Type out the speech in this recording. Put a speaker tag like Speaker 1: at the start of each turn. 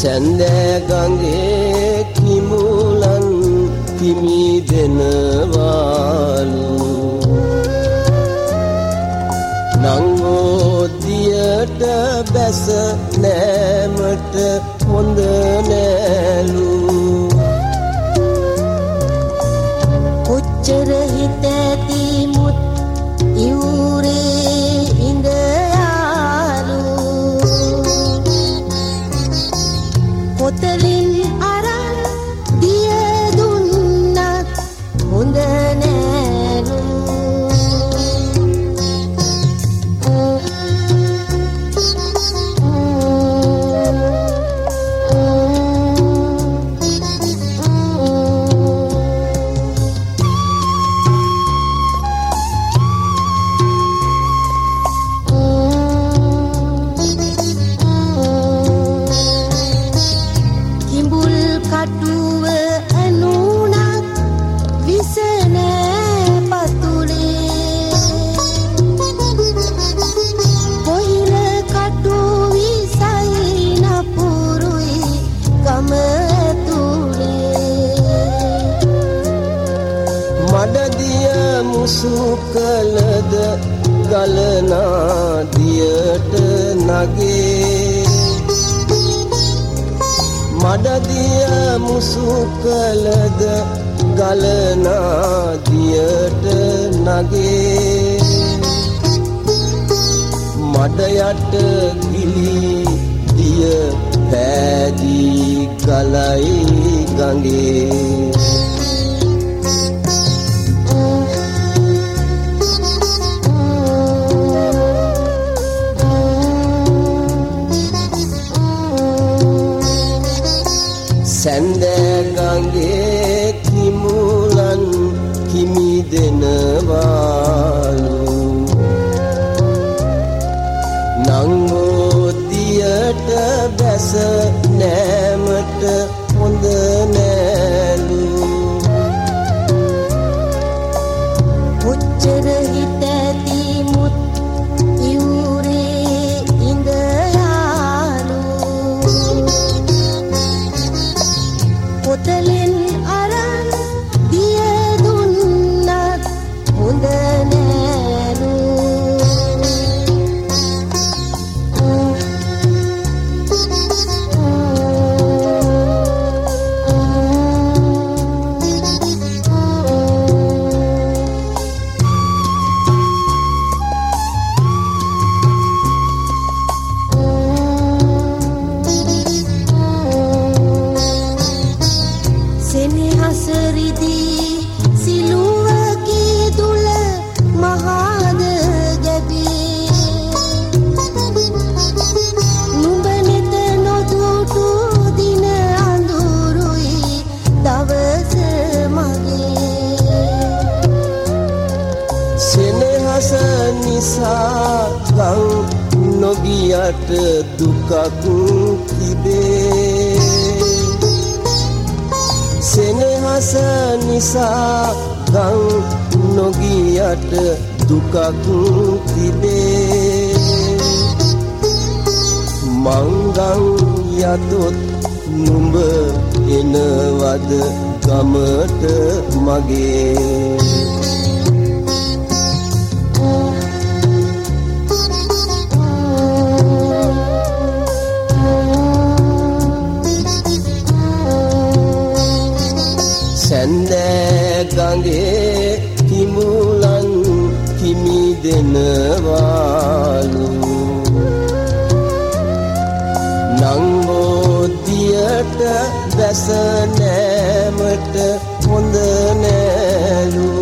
Speaker 1: සැන්දෑ ගඟේ කිඹුලන් කිමි දෙනවාලු නංගෝදියට බැස නෑමට හොඳ නෑලු
Speaker 2: කොච්චර හිත ඇති මුත් ඉවුරේ ඉඳ යාලු කොතලින් අරන් දිය දුන්නත් හොඳ නෑලු කටුව ඇනුණත් විස නෑ පතුලේ කොහිර කටු විසයි නපුරුයි ගම ඇතුලේ
Speaker 1: මඩදිය මුසු කළද ගලනා දියට නගේ මඩදිය මුසු කළද ගලනා දියට නගේ මඩ යට ගිලි දිය පෑදී ගලයි ගඟේ සැන්දෑ ගඟේ කිඹුලන් කිමි දෙනවාලු නංගෝදියට බැස නෑමට හොඳ නෑලු
Speaker 2: කොච්චර හිත ඇති මුත් ඉවුරේ ඉඳ යාලු කොතලින් අරන් දිය දුන්නත් හොඳ නෑලු සෙනෙහස රිදී සිලුවකී දුල මහාද ගැබී නුඹ නෙත නොදුටු දින අඳුරුයි දවස මගේ
Speaker 1: සෙනෙහස නිසා ගම් නොගියට දුකක් තිබේ සෙනෙහස නිසා ගම් නොගියට දුකක් තිබේ මංගම් යතොත් නුඹ එනවද ගමට මගේ සැන්දෑ ගඟේ කිඹුලන් කිමි දෙනවාලු නංගෝදියට බැස නෑමට හොඳ නෑලු